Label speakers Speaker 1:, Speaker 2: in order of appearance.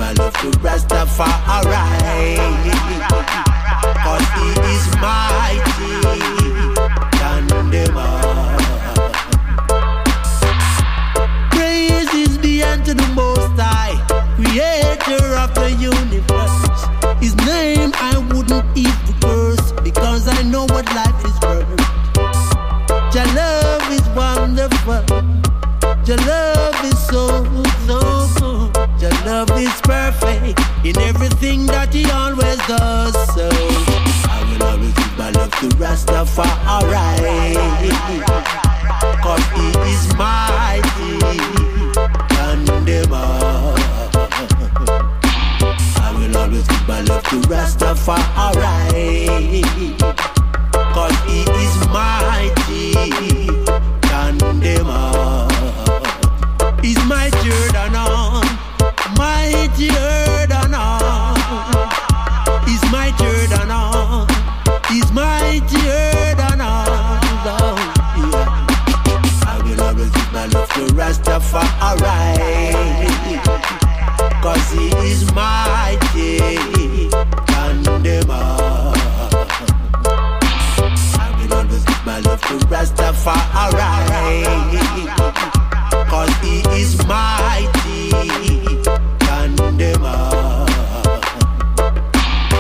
Speaker 1: my love to Rastafari, 'cause he is mighty than them all. Praises be unto the Most High, creator of the universe. His name I wouldn't even curse, because I know what life is worth. Your love is wonderful. Your love is so, so good. Your love is perfect in everything that he always does. So I will always give my love to Rastafari, 'cause he is mighty than them all. I will always give my love to Rastafari, 'cause he is mighty than them all. He's mightier than all, mightier than all. He's mightier than all, he's mightier than all. Yeah. I will always give my love to Rastafari, 'cause he is mighty than them all. I will always give my love to Rastafari,